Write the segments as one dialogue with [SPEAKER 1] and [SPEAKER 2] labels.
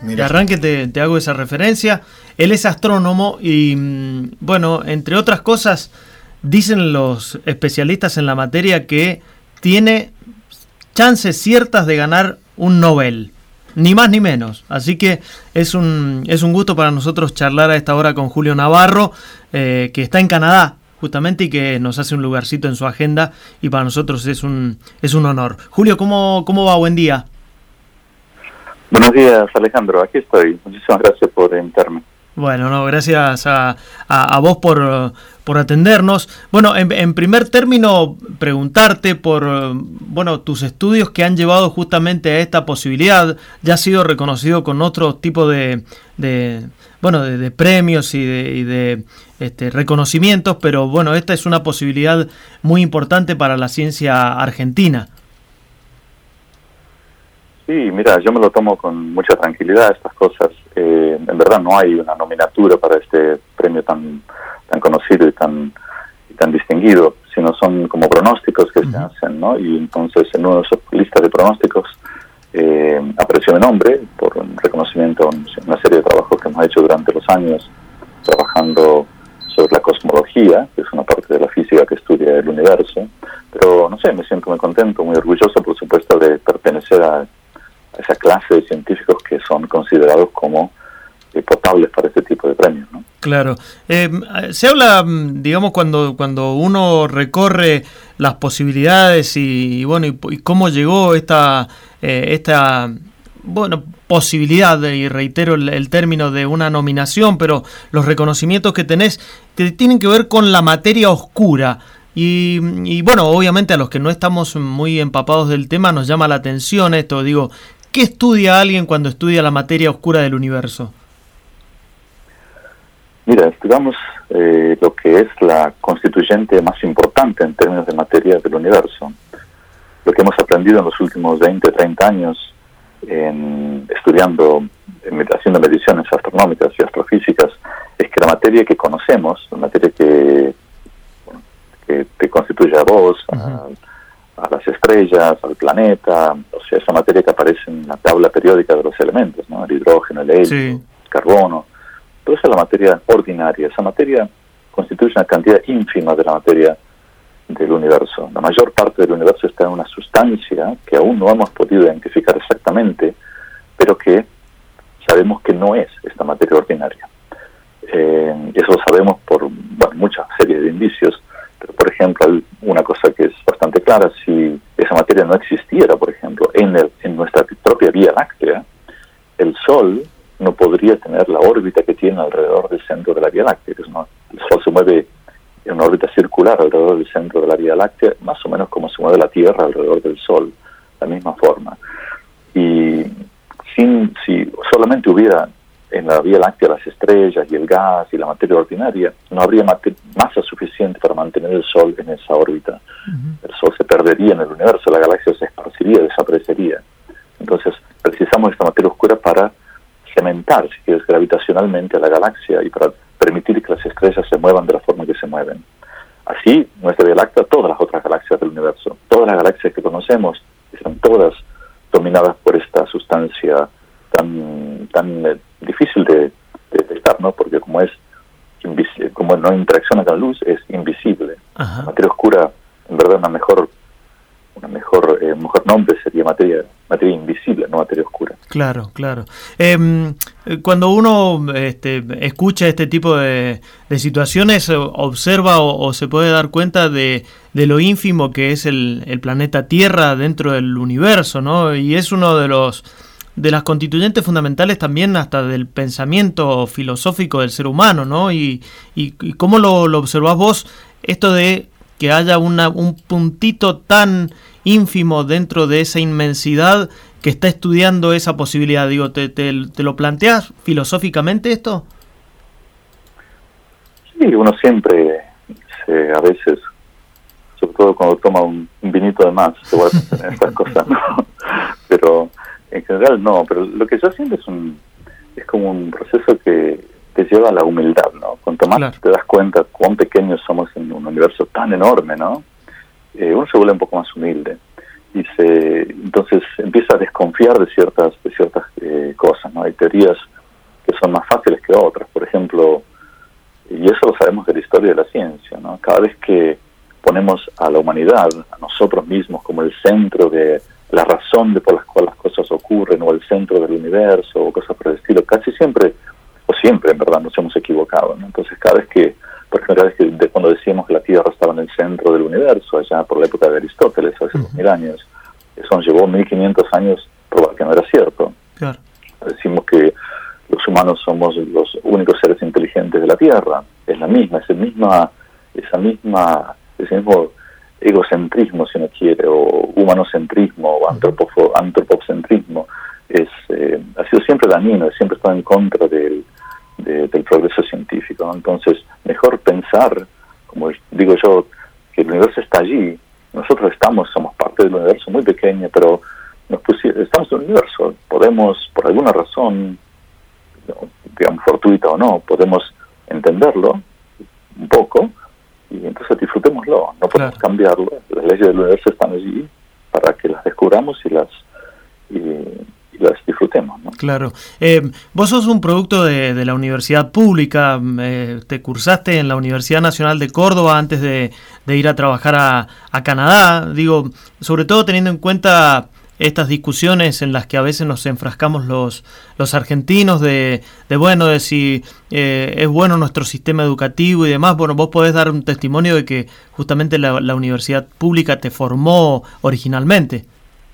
[SPEAKER 1] De arranque te hago esa referencia. Él es astrónomo y, bueno, entre otras cosas, dicen los especialistas en la materia que tiene chances ciertas de ganar un Nobel. Ni más ni menos. Así que es un gusto para nosotros charlar a esta hora con Julio Navarro, que está en Canadá, justamente, y que nos hace un lugarcito en su agenda, y para nosotros es un honor. Julio, ¿cómo va? Buen día.
[SPEAKER 2] Buenos días, Alejandro. Aquí estoy. Muchísimas gracias por invitarme.
[SPEAKER 1] Bueno, no, gracias a vos por atendernos. Bueno, en primer término, preguntarte por tus estudios que han llevado justamente a esta posibilidad. Ya has sido reconocido con otro tipo de premios y de reconocimientos, pero bueno, esta es una posibilidad muy importante para la ciencia argentina.
[SPEAKER 2] Sí, mira, yo me lo tomo con mucha tranquilidad estas cosas. En verdad no hay una nominatura para este premio tan conocido y tan distinguido, sino son como pronósticos que se hacen, ¿no? Y entonces en una de esas listas de pronósticos apareció mi nombre por un reconocimiento a una serie de trabajos que hemos hecho durante los años, trabajando sobre la cosmología, que es una parte de la física que estudia el universo. Pero no sé, me siento muy contento, muy orgulloso, por supuesto, de pertenecer a esa clase de científicos que son considerados como potables para este tipo de premios, ¿no? Claro.
[SPEAKER 1] Se habla, digamos, cuando uno recorre las posibilidades y cómo llegó esta posibilidad, y reitero el término de una nominación, pero los reconocimientos que tenés que tienen que ver con la materia oscura. Y bueno, obviamente a los que no estamos muy empapados del tema nos llama la atención esto. Digo, ¿qué estudia alguien cuando estudia la materia oscura del universo?
[SPEAKER 2] Mira, estudiamos lo que es la constituyente más importante en términos de materia del universo. Lo que hemos aprendido en los últimos 20, 30 años haciendo mediciones astronómicas y astrofísicas, es que la materia que conocemos, la materia que te constituye a vos, a las estrellas, al planeta, o sea, esa materia que aparece en la tabla periódica de los elementos, ¿no? El hidrógeno, el helio, el carbono, toda esa es la materia ordinaria. Esa materia constituye una cantidad ínfima de la materia del universo. La mayor parte del universo está en una sustancia que aún no hemos podido identificar exactamente, pero que sabemos que no es esta materia ordinaria. Eso lo sabemos por muchas series de indicios, pero por ejemplo hay una cosa que es bastante clara: si esa materia no existiera, por ejemplo, en nuestra propia Vía Láctea, el Sol no podría tener la órbita que tiene alrededor del centro de la Vía Láctea. El Sol se mueve en una órbita circular alrededor del centro de la Vía Láctea, más o menos como se mueve la Tierra alrededor del Sol, la misma forma. Y si solamente hubiera en la Vía Láctea las estrellas y el gas y la materia ordinaria, no habría masa suficiente para mantener el Sol en esa órbita. El Sol se perdería en el universo, la galaxia se esparciría, desaparecería. Entonces precisamos esta materia oscura para cementar, si quieres, gravitacionalmente a la galaxia y para permitir que las estrellas se muevan de la forma que se mueven. Así, nuestra Vía Láctea, todas las otras galaxias del universo, todas las galaxias que conocemos, están todas dominadas por esta sustancia tan difícil de detectar, ¿no? Porque como no interacciona con la luz, es invisible. La materia oscura, en verdad, un mejor nombre sería materia invisible, no materia oscura.
[SPEAKER 1] Claro. Cuando uno escucha este tipo de situaciones, observa o se puede dar cuenta de lo ínfimo que es el planeta Tierra dentro del universo, ¿no? Y es uno de las constituyentes fundamentales también hasta del pensamiento filosófico del ser humano, ¿no? Y ¿cómo lo observás vos esto de que haya un puntito tan ínfimo dentro de esa inmensidad que está estudiando esa posibilidad? Digo, ¿te lo planteas filosóficamente esto?
[SPEAKER 2] Sí, uno siempre, a veces, sobre todo cuando toma un vinito de más, se vuelve a pensar en estas cosas, ¿no? Pero en general no, pero lo que yo siento es como un proceso que te lleva a la humildad, ¿no? Cuanto más te das cuenta cuán pequeños somos en un universo tan enorme, ¿no? Uno se vuelve un poco más humilde. entonces empieza a desconfiar de ciertas cosas, ¿no? Hay teorías que son más fáciles que otras, por ejemplo, y eso lo sabemos de la historia de la ciencia, ¿no? Cada vez que ponemos a la humanidad, a nosotros mismos, como el centro de la razón por la cual las cosas ocurren, o el centro del universo, o cosas por el estilo, casi siempre, o siempre en verdad, nos hemos equivocado, ¿no? Entonces cada vez que, por ejemplo, cada vez que cuando decíamos que la Tierra estaba en el centro del universo, allá por la época de Aristóteles, hace 2000 años, eso nos llevó 1500 años probar que no era cierto.
[SPEAKER 1] Claro.
[SPEAKER 2] Decimos que los humanos somos los únicos seres inteligentes de la Tierra. Es la misma, ese mismo egocentrismo, si uno quiere, o humanocentrismo, o antropocentrismo, ha sido siempre dañino, siempre está en contra del progreso científico, ¿no? Entonces, mejor pensar, como digo yo, que el universo está allí, nosotros somos parte del universo muy pequeño, pero estamos en el universo, podemos, por alguna razón, digamos fortuita o no, podemos entenderlo un poco, y entonces disfrutémoslo, no podemos cambiarlo, las leyes del universo están allí para que las descubramos y las disfrutemos, ¿no?
[SPEAKER 1] Claro. Vos sos un producto de la universidad pública, te cursaste en la Universidad Nacional de Córdoba antes de ir a trabajar a Canadá, digo, sobre todo teniendo en cuenta estas discusiones en las que a veces nos enfrascamos los argentinos de si es bueno nuestro sistema educativo y demás. Bueno, vos podés dar un testimonio de que justamente la universidad pública te formó originalmente.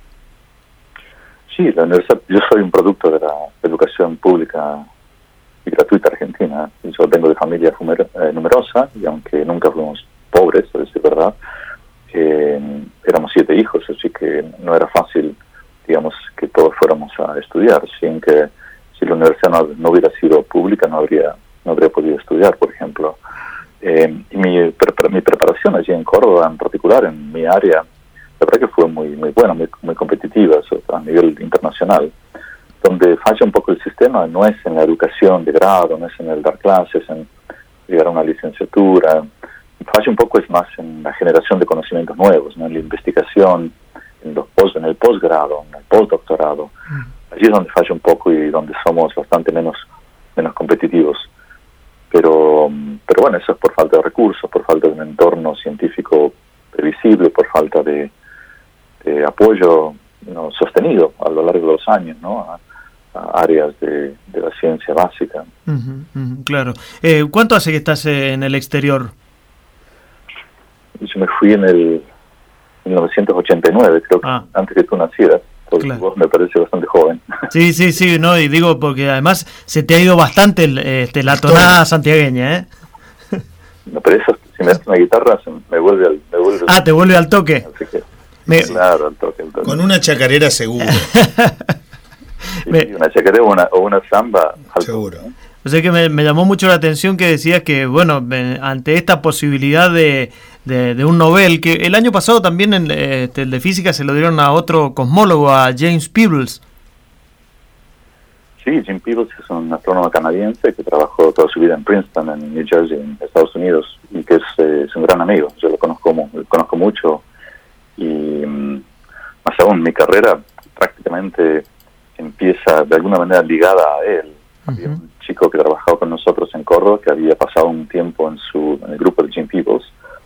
[SPEAKER 2] Sí, la universidad, yo soy un producto de la educación pública y gratuita argentina. Yo vengo de familia numerosa, y aunque nunca fuimos pobres, a decir verdad, éramos 7 hijos, así que no era fácil, digamos, que todos fuéramos a estudiar, sin que si la universidad no hubiera sido pública no habría podido estudiar, por ejemplo. Y mi preparación allí en Córdoba, en particular, en mi área, la verdad que fue muy buena, muy competitiva a nivel internacional. Donde falla un poco el sistema no es en la educación de grado, no es en el dar clases, en llegar a una licenciatura. Falla un poco es más en la generación de conocimientos nuevos, ¿no? En la investigación, en el posgrado, en el postdoctorado. Allí es donde falla un poco y donde somos bastante menos competitivos. Pero bueno, eso es por falta de recursos, por falta de un entorno científico previsible, por falta de apoyo, ¿no?, sostenido a lo largo de los años, ¿no?, a áreas de la ciencia básica.
[SPEAKER 1] Claro. ¿Cuánto hace que estás en el exterior?
[SPEAKER 2] Yo me fui en 1989, creo que antes que tú nacieras, porque claro, vos me parece bastante joven.
[SPEAKER 1] Sí, no, y digo porque además se te ha ido bastante la tonada santiagueña, ¿eh?
[SPEAKER 2] No, pero eso, si me das una guitarra, me vuelve
[SPEAKER 1] te vuelve al toque.
[SPEAKER 2] Así que, claro, al toque.
[SPEAKER 3] Con una chacarera seguro.
[SPEAKER 2] Sí, una chacarera o una samba.
[SPEAKER 3] Seguro.
[SPEAKER 1] O sea que me llamó mucho la atención que decías que, bueno, ante esta posibilidad de un Nobel, que el año pasado también el de física se lo dieron a otro cosmólogo, a James Peebles.
[SPEAKER 2] Sí, Jim Peebles es un astrónomo canadiense que trabajó toda su vida en Princeton, en New Jersey, en Estados Unidos, y que es un gran amigo. Yo lo conozco mucho, y más aún mi carrera prácticamente empieza de alguna manera ligada a él. Había un chico que trabajaba con nosotros en Córdoba que había pasado un tiempo en el grupo de Jim Peebles,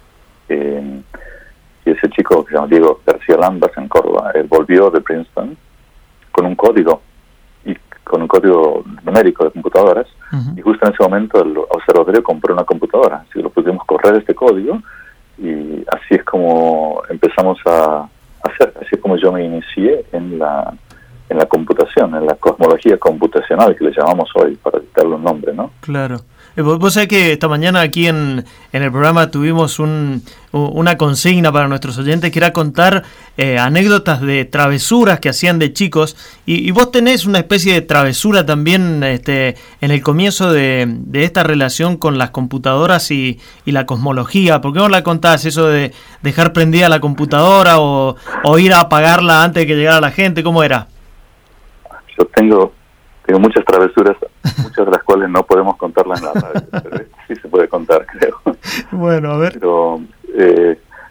[SPEAKER 2] y ese chico que se llama Diego García Lambas en Córdoba, él volvió de Princeton con un código numérico de computadoras, y justo en ese momento el observatorio compró una computadora, así que lo pudimos correr este código, y así es como empezamos a hacer, así es como yo me inicié en la computación, en la cosmología computacional, que le llamamos hoy, para darle un nombre, ¿no?
[SPEAKER 1] Claro. Vos sabés que esta mañana aquí en el programa tuvimos una consigna para nuestros oyentes, que era contar anécdotas de travesuras que hacían de chicos, y vos tenés una especie de travesura también en el comienzo de esta relación con las computadoras y la cosmología. ¿Por qué no la contás, eso de dejar prendida la computadora o ir a apagarla antes de que llegara la gente? ¿Cómo era?
[SPEAKER 2] Yo tengo muchas travesuras, muchas de las cuales no podemos contarlas en la radio, pero sí se puede contar, creo.
[SPEAKER 1] Bueno, a ver.
[SPEAKER 2] Pero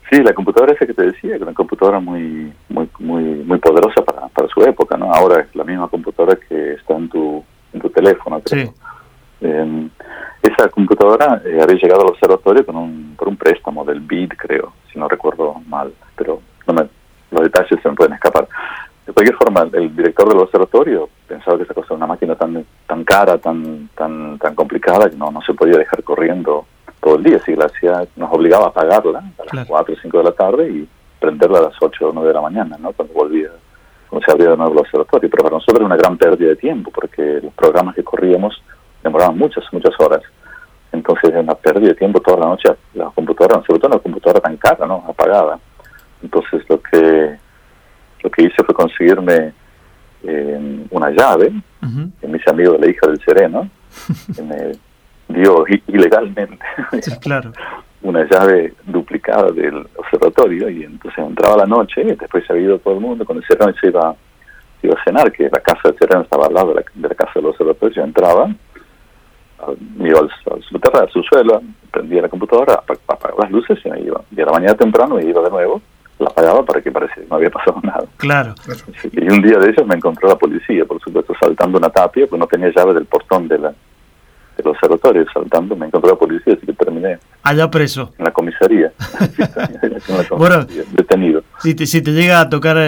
[SPEAKER 2] Sí, la computadora esa que te decía, que era una computadora muy poderosa para su época, ¿no? Ahora es la misma computadora que está en tu teléfono, creo. Sí. Esa computadora había llegado al observatorio por un préstamo del BID, creo, si no recuerdo mal, pero los detalles se me pueden escapar. De cualquier forma, el director del observatorio pensaba que esa cosa era una máquina tan cara, tan complicada, que no se podía dejar corriendo todo el día. Si la hacía, nos obligaba a apagarla a las 4 o 5 de la tarde y prenderla a las 8 o 9 de la mañana, ¿no? Cuando se abría de nuevo el observatorio. Pero para nosotros era una gran pérdida de tiempo, porque los programas que corríamos demoraban muchas horas. Entonces era una pérdida de tiempo toda la noche la computadora, sobre todo una computadora tan cara, ¿no? Apagada. Entonces lo que hice fue conseguirme una llave, que me hice amigo de la hija del sereno, que me dio ilegalmente
[SPEAKER 3] claro.
[SPEAKER 2] una llave duplicada del observatorio, y entonces entraba la noche, y después se había ido todo el mundo, cuando el sereno se iba a cenar, que la casa del sereno estaba al lado de la casa del observatorio. Yo entraba, me iba al subterráneo, al subsuelo, prendía la computadora, apagaba las luces y me iba. Y a la mañana temprano me iba de nuevo, la apagaba para que pareciera que no había pasado nada.
[SPEAKER 3] Claro.
[SPEAKER 2] Y un día de ellos me encontró la policía, por supuesto, saltando una tapia, pues no tenía llave del portón del observatorio, saltando, me encontró la policía, así que terminé
[SPEAKER 3] allá preso
[SPEAKER 2] en la comisaría.
[SPEAKER 3] Bueno,
[SPEAKER 2] detenido.
[SPEAKER 3] Si te llega a tocar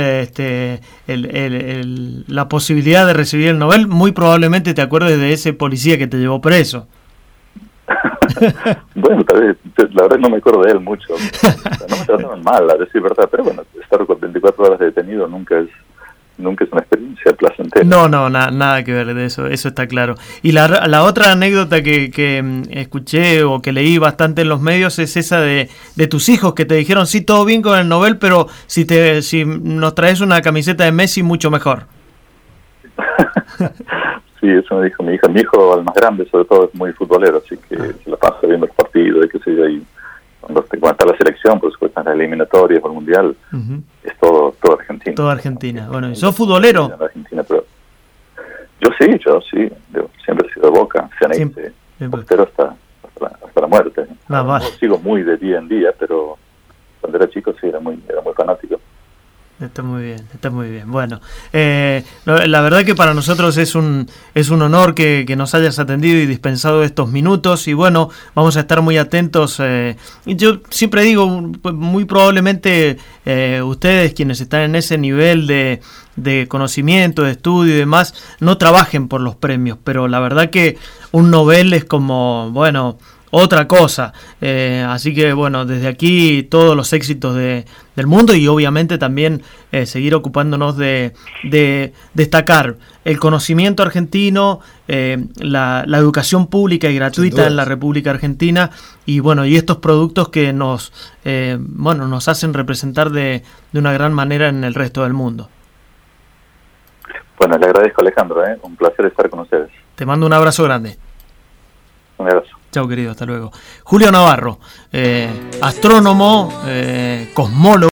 [SPEAKER 3] la posibilidad de recibir el Nobel, muy probablemente te acuerdes de ese policía que te llevó preso.
[SPEAKER 2] Bueno, tal vez, la verdad no me acuerdo de él mucho. No me trataban mal, a decir verdad, pero bueno, estar 24 horas detenido nunca es una experiencia placentera.
[SPEAKER 3] No, nada que ver de eso está claro. Y la otra anécdota que escuché o que leí bastante en los medios es esa de tus hijos que te dijeron, sí, todo bien con el Nobel, pero si nos traes una camiseta de Messi, mucho mejor.
[SPEAKER 2] Sí, eso me dijo mi hija. Mi hijo, el más grande, sobre todo, es muy futbolero, así que se la pasa viendo los partidos, y qué sé yo, y cuando está la selección, pues cuando la eliminatoria por el Mundial, es todo Argentina.
[SPEAKER 3] Todo Argentina. Bueno, ¿y sos futbolero?
[SPEAKER 2] Argentina, pero yo sí. Yo siempre he sido de Boca, cianeite, portero hasta la muerte. No sigo muy de día en día, pero cuando era chico sí era muy fanático.
[SPEAKER 3] Está muy bien. Bueno, la verdad que para nosotros es un honor que nos hayas atendido y dispensado estos minutos, y bueno, vamos a estar muy atentos. Yo siempre digo, muy probablemente ustedes, quienes están en ese nivel de conocimiento, de estudio y demás, no trabajen por los premios, pero la verdad que un Nobel es como, bueno, otra cosa. Así que bueno, desde aquí todos los éxitos del mundo, y obviamente también seguir ocupándonos de destacar el conocimiento argentino, la educación pública y gratuita en la República Argentina, y bueno, y estos productos que nos hacen representar de una gran manera en el resto del mundo.
[SPEAKER 2] Bueno, le agradezco, Alejandro, un placer estar con ustedes.
[SPEAKER 3] Te mando un abrazo grande.
[SPEAKER 2] Un abrazo.
[SPEAKER 3] Chao, querido, hasta luego. Julio Navarro, astrónomo, cosmólogo.